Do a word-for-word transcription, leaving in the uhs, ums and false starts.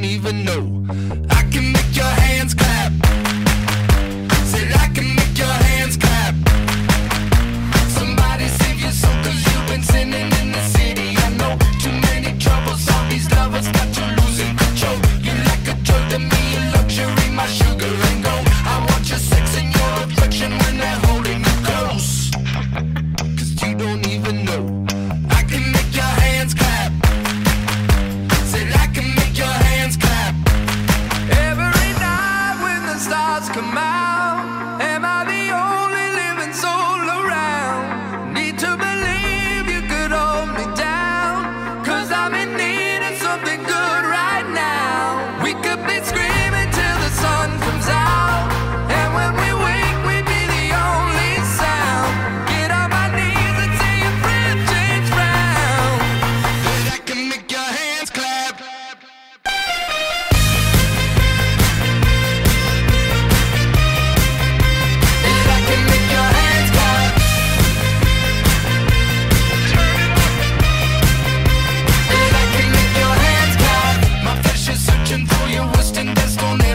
even know. I can make your hands clap. Said I can make your hands clap. Somebody save your soul, cause you've been sinning in the city. I know too many troubles, all these lovers got you losing control. You like a drug to me, a luxury, my sugar and gold. I want your sex and your affection when they're holding you close. Cause you don't even know. I can make your hands clap. Said I can make your hands clap. Every night when the stars come out, am I the only living soul around? Need to believe you could hold me down, cause I'm in need of something good right now. We could be screaming till the sun comes out, and when we wake we'd be the only sound. Get on my knees and say your friend James Brown. But I can make your hands clap. And I can make your hands clap. And I can make your hands clap. My flesh is searching for your worst and best on